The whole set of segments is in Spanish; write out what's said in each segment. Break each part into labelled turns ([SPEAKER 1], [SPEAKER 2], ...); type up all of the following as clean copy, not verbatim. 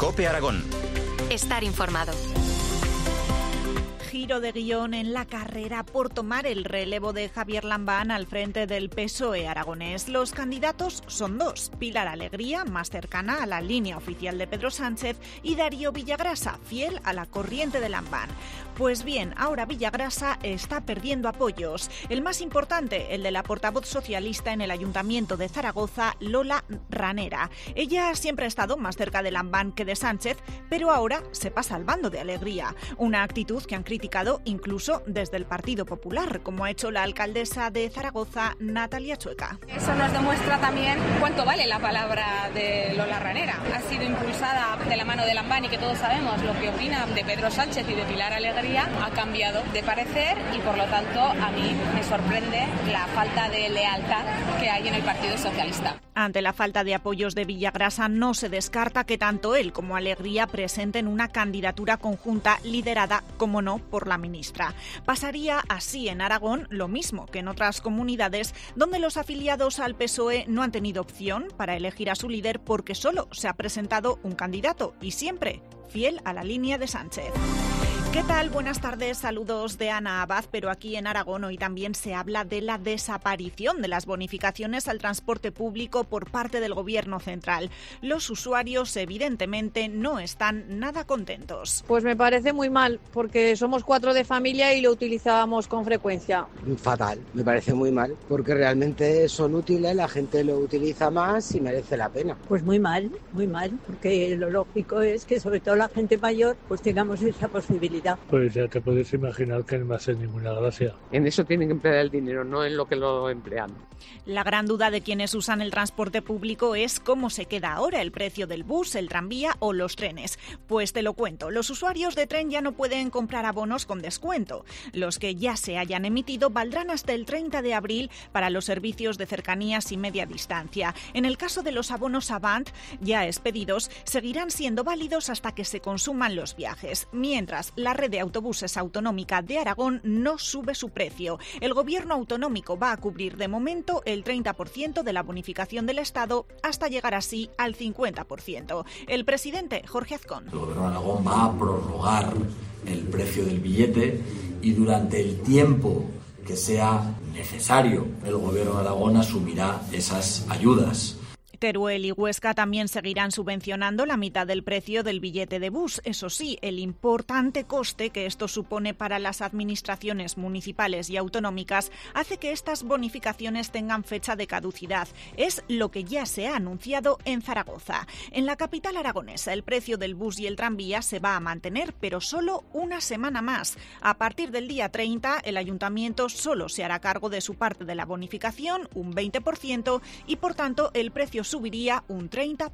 [SPEAKER 1] COPE Aragón.
[SPEAKER 2] Estar informado.
[SPEAKER 3] Giro de guión en la carrera por tomar el relevo de Javier Lambán al frente del PSOE aragonés. Los candidatos son dos: Pilar Alegría, más cercana a la línea oficial de Pedro Sánchez, y Darío Villagrasa, fiel a la corriente de Lambán. Pues bien, ahora Villagrasa está perdiendo apoyos. El más importante, el de la portavoz socialista en el Ayuntamiento de Zaragoza, Lola Ranera. Ella siempre ha estado más cerca de Lambán que de Sánchez, pero ahora se pasa al bando de Alegría. Una actitud que han criticado incluso desde el Partido Popular, como ha hecho la alcaldesa de Zaragoza, Natalia Chueca.
[SPEAKER 4] Eso nos demuestra también cuánto vale la palabra de Lola Ranera. Ha sido impulsada de la mano de Lambán y que todos sabemos lo que opina de Pedro Sánchez y de Pilar Alegría. Ha cambiado de parecer y por lo tanto a mí me sorprende la falta de lealtad que hay en el Partido Socialista.
[SPEAKER 3] Ante la falta de apoyos de Villagrasa, no se descarta que tanto él como Alegría presenten una candidatura conjunta liderada, como no, por la ministra. Pasaría así en Aragón lo mismo que en otras comunidades donde los afiliados al PSOE no han tenido opción para elegir a su líder porque solo se ha presentado un candidato y siempre fiel a la línea de Sánchez. ¿Qué tal? Buenas tardes, saludos de Ana Abad, pero aquí en Aragón hoy también se habla de la desaparición de las bonificaciones al transporte público por parte del Gobierno central. Los usuarios evidentemente no están nada contentos.
[SPEAKER 5] Pues me parece muy mal, porque somos 4 de familia y lo utilizábamos con frecuencia.
[SPEAKER 6] Fatal, me parece muy mal, porque realmente son útiles, la gente lo utiliza más y merece la pena.
[SPEAKER 7] Pues muy mal, porque lo lógico es que sobre todo la gente mayor pues tengamos esa posibilidad.
[SPEAKER 8] Pues ya te puedes imaginar que no me hace ninguna gracia.
[SPEAKER 9] En eso tienen que emplear el dinero, no en lo que lo emplean.
[SPEAKER 3] La gran duda de quienes usan el transporte público es cómo se queda ahora el precio del bus, el tranvía o los trenes. Pues te lo cuento, los usuarios de tren ya no pueden comprar abonos con descuento. Los que ya se hayan emitido valdrán hasta el 30 de abril para los servicios de cercanías y media distancia. En el caso de los abonos Avant ya expedidos, seguirán siendo válidos hasta que se consuman los viajes. Mientras, la red de autobuses autonómica de Aragón no sube su precio. El gobierno autonómico va a cubrir de momento el 30% de la bonificación del Estado hasta llegar así al 50%. El presidente Jorge Azcón.
[SPEAKER 10] El gobierno de Aragón va a prorrogar el precio del billete y durante el tiempo que sea necesario el gobierno de Aragón asumirá esas ayudas.
[SPEAKER 3] Teruel y Huesca también seguirán subvencionando la mitad del precio del billete de bus. Eso sí, el importante coste que esto supone para las administraciones municipales y autonómicas hace que estas bonificaciones tengan fecha de caducidad. Es lo que ya se ha anunciado en Zaragoza. En la capital aragonesa, el precio del bus y el tranvía se va a mantener, pero solo una semana más. A partir del día 30, el ayuntamiento solo se hará cargo de su parte de la bonificación, un 20%, y por tanto el precio subiría un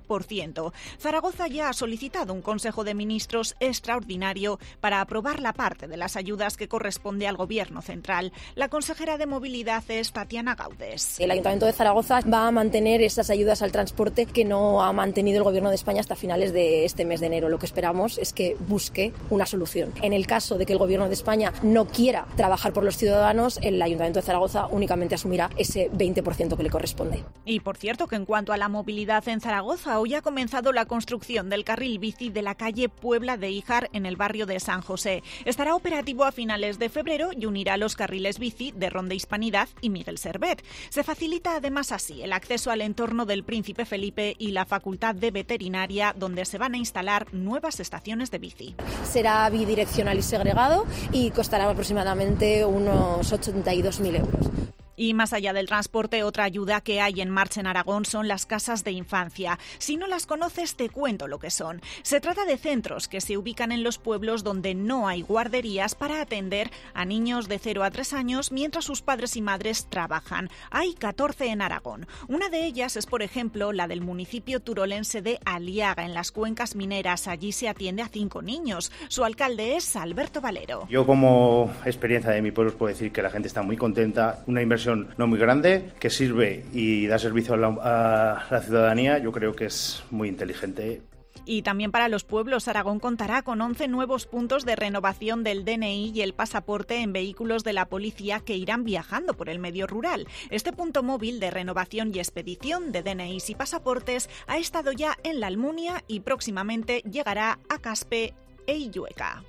[SPEAKER 3] 30%. Zaragoza ya ha solicitado un Consejo de Ministros extraordinario para aprobar la parte de las ayudas que corresponde al Gobierno central. La consejera de Movilidad es Tatiana Gaudes.
[SPEAKER 11] El Ayuntamiento de Zaragoza va a mantener esas ayudas al transporte que no ha mantenido el Gobierno de España hasta finales de este mes de enero. Lo que esperamos es que busque una solución. En el caso de que el Gobierno de España no quiera trabajar por los ciudadanos, el Ayuntamiento de Zaragoza únicamente asumirá ese 20% que le corresponde.
[SPEAKER 3] Y por cierto, que en cuanto a la movilidad en Zaragoza, hoy ha comenzado la construcción del carril bici de la calle Puebla de Híjar en el barrio de San José. Estará operativo a finales de febrero y unirá los carriles bici de Ronda Hispanidad y Miguel Servet. Se facilita además así el acceso al entorno del Príncipe Felipe y la Facultad de Veterinaria, donde se van a instalar nuevas estaciones de bici.
[SPEAKER 11] Será bidireccional y segregado y costará aproximadamente unos 82.000 euros.
[SPEAKER 3] Y más allá del transporte, otra ayuda que hay en marcha en Aragón son las casas de infancia. Si no las conoces, te cuento lo que son. Se trata de centros que se ubican en los pueblos donde no hay guarderías para atender a niños de 0 a 3 años mientras sus padres y madres trabajan. Hay 14 en Aragón. Una de ellas es, por ejemplo, la del municipio turolense de Aliaga, en las cuencas mineras. Allí se atiende a 5 niños. Su alcalde es Alberto Valero.
[SPEAKER 12] Yo, como experiencia de mi pueblo, os puedo decir que la gente está muy contenta. Una inversión no muy grande, que sirve y da servicio a la ciudadanía. Yo creo que es muy inteligente.
[SPEAKER 3] Y también para los pueblos, Aragón contará con 11 nuevos puntos de renovación del DNI y el pasaporte en vehículos de la policía que irán viajando por el medio rural. Este punto móvil de renovación y expedición de DNIs y pasaportes ha estado ya en La Almunia y próximamente llegará a Caspe e Illueca.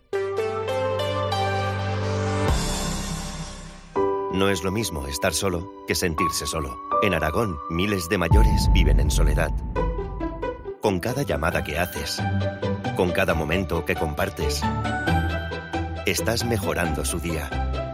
[SPEAKER 1] No es lo mismo estar solo que sentirse solo. En Aragón, miles de mayores viven en soledad. Con cada llamada que haces, con cada momento que compartes, estás mejorando su día.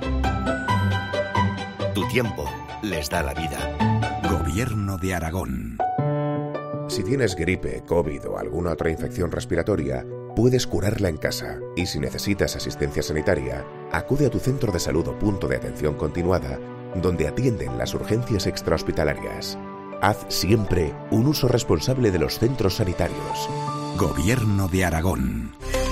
[SPEAKER 1] Tu tiempo les da la vida.
[SPEAKER 13] Gobierno de Aragón. Si tienes gripe, COVID o alguna otra infección respiratoria, puedes curarla en casa. Y si necesitas asistencia sanitaria, acude a tu centro de salud o punto de atención continuada, donde atienden las urgencias extrahospitalarias. Haz siempre un uso responsable de los centros sanitarios. Gobierno de Aragón.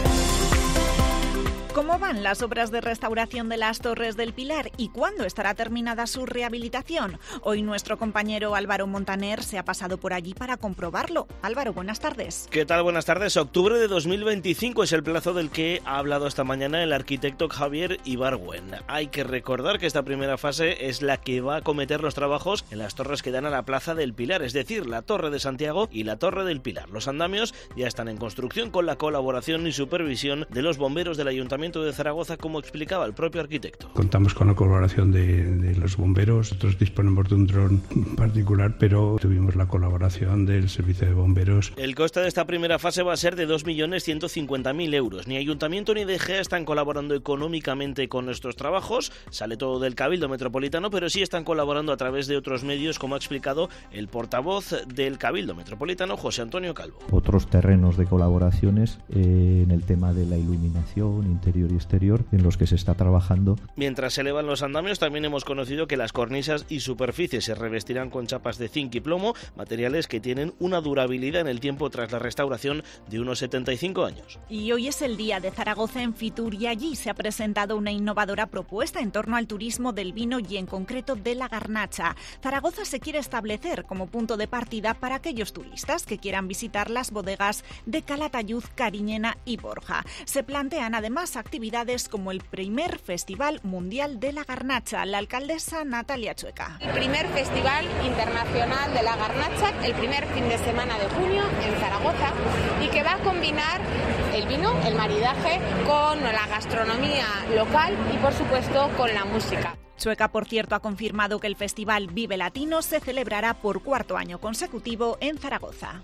[SPEAKER 3] ¿Cómo van las obras de restauración de las Torres del Pilar y cuándo estará terminada su rehabilitación? Hoy nuestro compañero Álvaro Montaner se ha pasado por allí para comprobarlo. Álvaro, buenas tardes.
[SPEAKER 14] ¿Qué tal? Buenas tardes. Octubre de 2025 es el plazo del que ha hablado esta mañana el arquitecto Javier Ibargüen. Hay que recordar que esta primera fase es la que va a acometer los trabajos en las torres que dan a la Plaza del Pilar, es decir, la Torre de Santiago y la Torre del Pilar. Los andamios ya están en construcción con la colaboración y supervisión de los bomberos del Ayuntamiento de Zaragoza, como explicaba el propio arquitecto.
[SPEAKER 15] Contamos con la colaboración de los bomberos. Nosotros disponemos de un dron particular, pero tuvimos la colaboración del servicio de bomberos.
[SPEAKER 14] El coste de esta primera fase va a ser de 2.150.000 euros. Ni Ayuntamiento ni DGA están colaborando económicamente con nuestros trabajos. Sale todo del Cabildo Metropolitano, pero sí están colaborando a través de otros medios, como ha explicado el portavoz del Cabildo Metropolitano, José Antonio Calvo.
[SPEAKER 16] Otros terrenos de colaboraciones en el tema de la iluminación interior y exterior, en los que se está trabajando.
[SPEAKER 14] Mientras se elevan los andamios, también hemos conocido que las cornisas y superficies se revestirán con chapas de zinc y plomo, materiales que tienen una durabilidad en el tiempo tras la restauración de unos 75 años.
[SPEAKER 3] Y hoy es el día de Zaragoza en Fitur y allí se ha presentado una innovadora propuesta en torno al turismo del vino y en concreto de la garnacha. Zaragoza se quiere establecer como punto de partida para aquellos turistas que quieran visitar las bodegas de Calatayud, Cariñena y Borja. Se plantean además actividades como el primer Festival Mundial de la Garnacha. La alcaldesa Natalia Chueca.
[SPEAKER 4] El primer Festival Internacional de la Garnacha, el primer fin de semana de junio en Zaragoza, y que va a combinar el vino, el maridaje, con la gastronomía local y, por supuesto, con la música.
[SPEAKER 3] Chueca, por cierto, ha confirmado que el Festival Vive Latino se celebrará por cuarto año consecutivo en Zaragoza.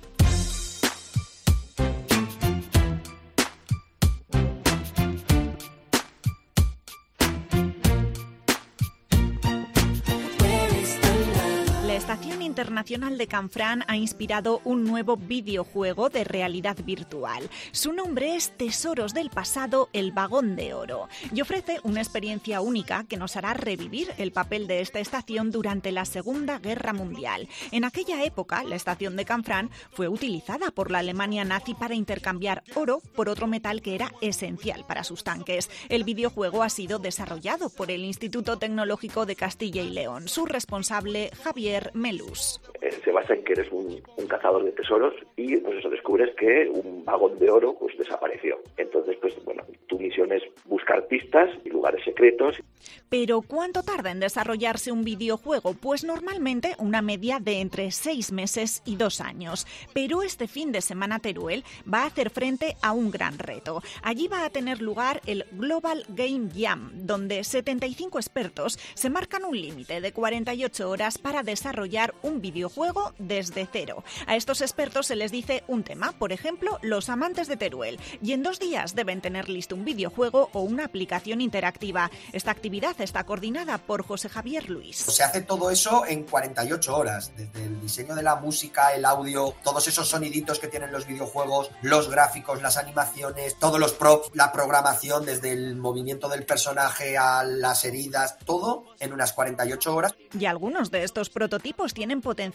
[SPEAKER 3] La Estación Internacional de Canfrán ha inspirado un nuevo videojuego de realidad virtual. Su nombre es Tesoros del Pasado, el Vagón de Oro, y ofrece una experiencia única que nos hará revivir el papel de esta estación durante la Segunda Guerra Mundial. En aquella época, la estación de Canfrán fue utilizada por la Alemania nazi para intercambiar oro por otro metal que era esencial para sus tanques. El videojuego ha sido desarrollado por el Instituto Tecnológico de Castilla y León. Su responsable, Javier Melús.
[SPEAKER 17] Se basa en que eres un cazador de tesoros y pues eso, descubres que un vagón de oro pues desapareció. Entonces, pues bueno, tu misión es buscar pistas y lugares secretos.
[SPEAKER 3] Pero ¿cuánto tarda en desarrollarse un videojuego? Pues normalmente una media de entre 6 meses y 2 años. Pero este fin de semana Teruel va a hacer frente a un gran reto. Allí va a tener lugar el Global Game Jam, donde 75 expertos se marcan un límite de 48 horas para desarrollar un videojuego desde cero. A estos expertos se les dice un tema, por ejemplo, los amantes de Teruel, y en 2 días deben tener listo un videojuego o una aplicación interactiva. Esta actividad está coordinada por José Javier Luis.
[SPEAKER 18] Se hace todo eso en 48 horas, desde el diseño de la música, el audio, todos esos soniditos que tienen los videojuegos, los gráficos, las animaciones, todos los props, la programación, desde el movimiento del personaje a las heridas, todo en unas 48 horas.
[SPEAKER 3] Y algunos de estos prototipos tienen potencial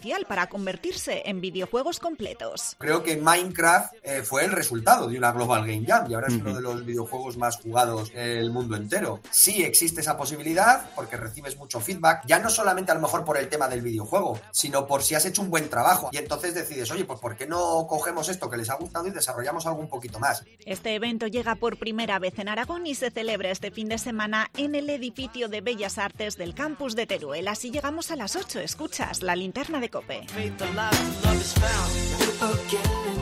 [SPEAKER 3] potencial para convertirse en videojuegos completos.
[SPEAKER 18] Creo que Minecraft fue el resultado de una Global Game Jam y ahora es uno de los videojuegos más jugados en el mundo entero. Sí existe esa posibilidad porque recibes mucho feedback, ya no solamente a lo mejor por el tema del videojuego, sino por si has hecho un buen trabajo y entonces decides, oye, pues ¿por qué no cogemos esto que les ha gustado y desarrollamos algo un poquito más?
[SPEAKER 3] Este evento llega por primera vez en Aragón y se celebra este fin de semana en el edificio de Bellas Artes del campus de Teruel. Así llegamos a las 8. Escuchas La Linterna de COPE.